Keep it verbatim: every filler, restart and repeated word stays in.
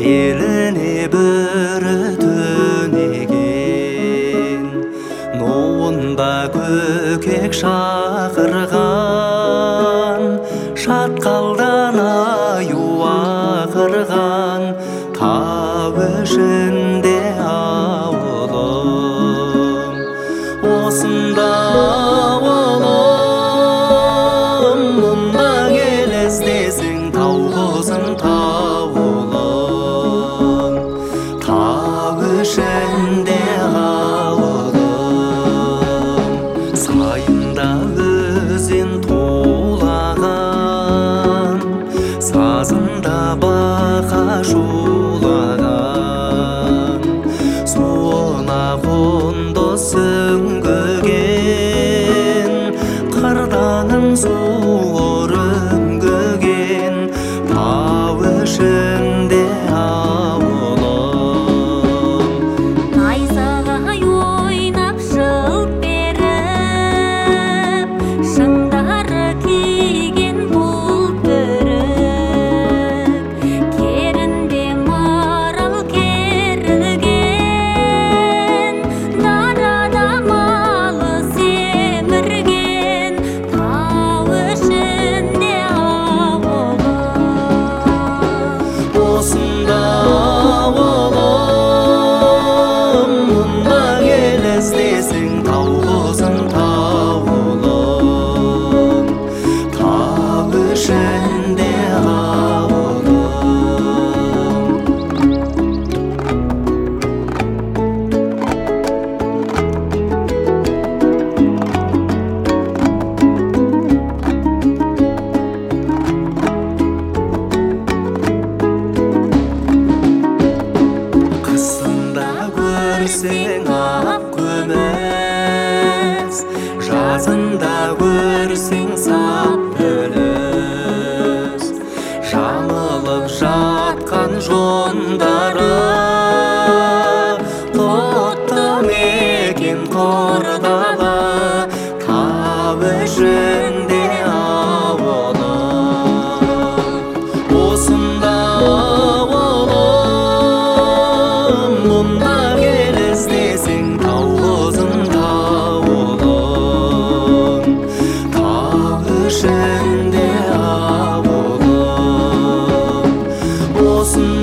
беліне бүрі түнеген, нуында көкек шақырған, шатқалдан аю ақырған, тау ішінде ауылым. Осында ауылым, мұнда келестесің тау қызын тауылым. Тау ішінде ауылым, сайында өзен тулаған, сазында бақа шулаған, суына қонды сүңгіген, қырданым суыр үңгіген, тау ішінде ауылым. Найзағай ойнап жылт беріп, шыңдары киген бұлт бүріп, керінде марал керілген, дарада малы семірген, тау ішінде ауылым. Осында ауылым, мұнда келестесің тау қызын тауылым. Тау ішінде ауылым. Қысында көрсең ақ күміс, жазында көрсең сап пүліс, жамылып жатқан жондары, құтты мекен қордалы, тау ішінде ауылым. Осында ауылым, мұнда келестесің тау қызын тауылым. Тау ішінде ауылым. Осында